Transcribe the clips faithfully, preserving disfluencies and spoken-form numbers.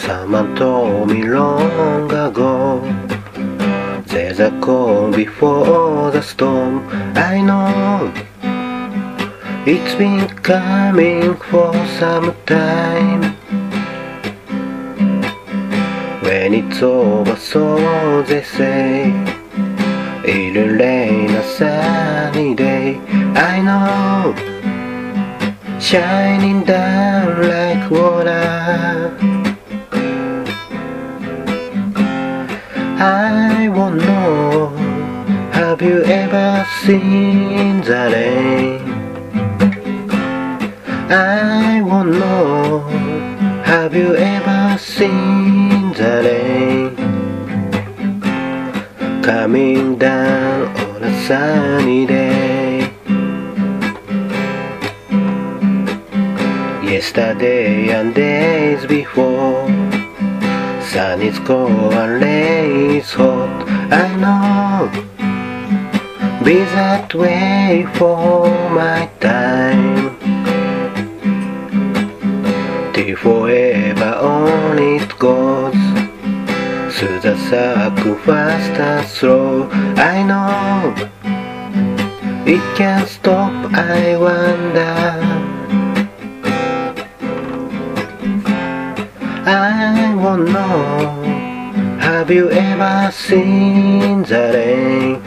Someone told me long ago, there's a calm before the storm. I know it's been coming for some time. When it's over, so they say, it'll rain a sunny day. I know, shining down like water. I won't know, have you ever seen the rain? I won't know, have you ever seen the rain? Coming down on a sunny day. Yesterday and days before, sun is cold and rain is hot. I know, be that way for my time. Till forever on it goes, through the circle fast and slow. I know, it can't stop, I wonder. I won't know, have you ever seen the rain?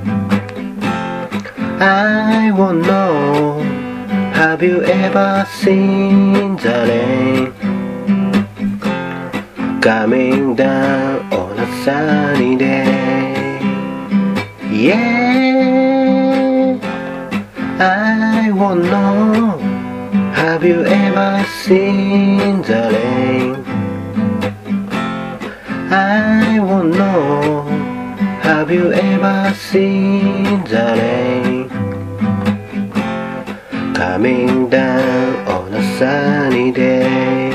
I won't know, have you ever seen the rain? Coming down on a sunny day. Yeah, I won't know, have you ever seen the rain? I won't know, have you ever seen the rain? Coming down on a sunny day.